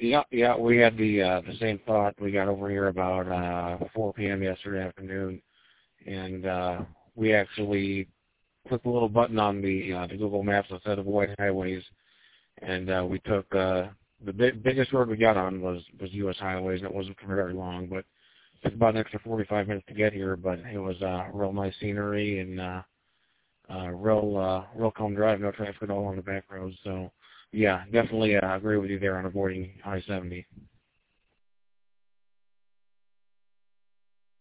Yeah, we had the same thought. We got over here about 4 p.m. yesterday afternoon, and we actually clicked a little button on the Google Maps that said avoid highways, and we took the biggest road we got on was U.S. highways, and it wasn't for very long, but it took about an extra 45 minutes to get here. But it was real nice scenery and real calm drive, no traffic at all on the back roads. So yeah, definitely agree with you there on avoiding I-70.